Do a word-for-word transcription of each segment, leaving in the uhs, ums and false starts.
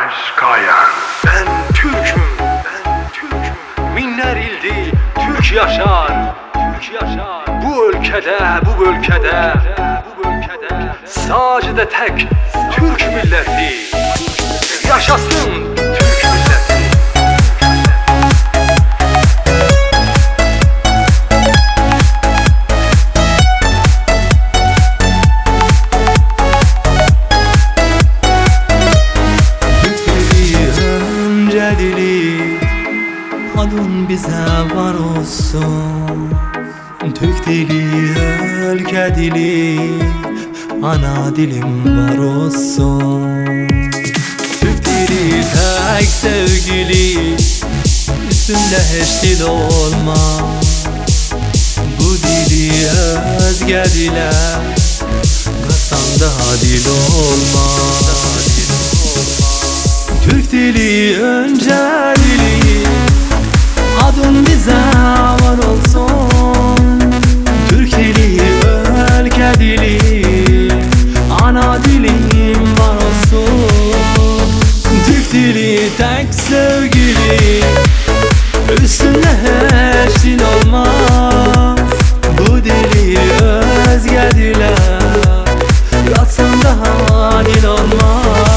Başkayan. Ben Türk'üm, ben Türk'üm. Minler ildi Türk yaşar, Türk yaşar. Bu ülkede, bu ülkede, bu ülkede sadece tek Türk milleti. Yaşasın Türk milleti. Adın bize var olsun. Türk dili, ülke dili, ana dilim var olsun. Türk dili tek sevgili, üstünde hiç dil olmaz. Bu dili özge dile katsan daha dil olmaz. Türk dili önce dili, adın bize var olsun. Türk dili, ülke dili, ana dilim var olsun. Türk dili tek sevgili, üstünde hiç dil olmaz. Bu dili özge dile katsan daha dil olmaz.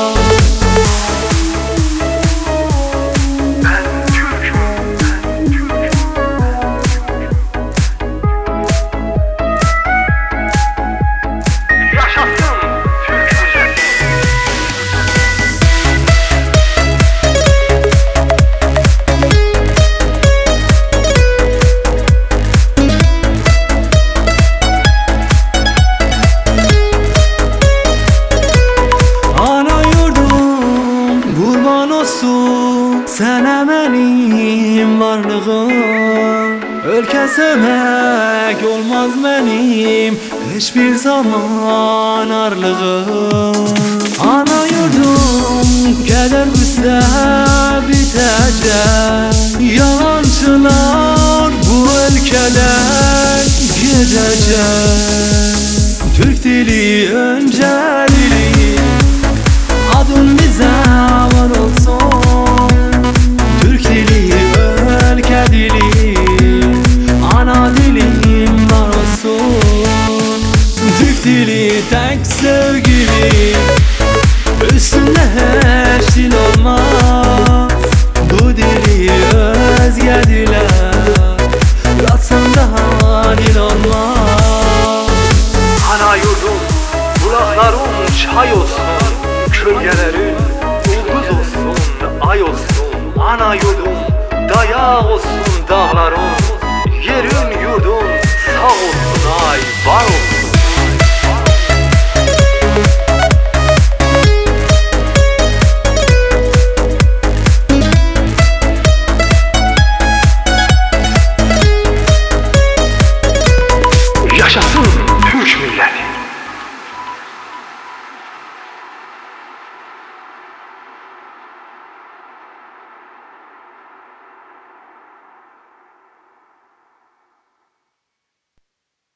Sana benim varlığım, ülke sevmek olmaz benim hiçbir zaman arlığım. Ana yurdum keder güçse bitecek, yalancılar bu ülkeler gidecek. Türk dili önce dili, adın bize var olsun. Türk dili, ülke dili, ana dilim var olsun. Türk dili tek sevgili, üstünde hiç dil olmaz. Bu dili özge dile katsan daha dil olmaz. Ana yurdum, bulaklarım çay olsun, kölgelerin ulduz olsun, ay olsun. Ana yurdum dayağı olsun dağlarım, yerin yurdum sağ olsun.